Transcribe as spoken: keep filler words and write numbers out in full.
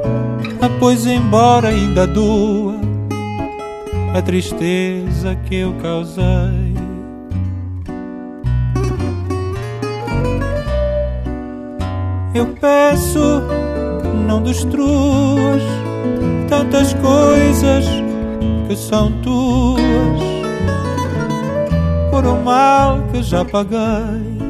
pois embora ainda doa a tristeza que eu causei. Eu peço, não destruas tantas coisas que são tuas por o mal que já paguei.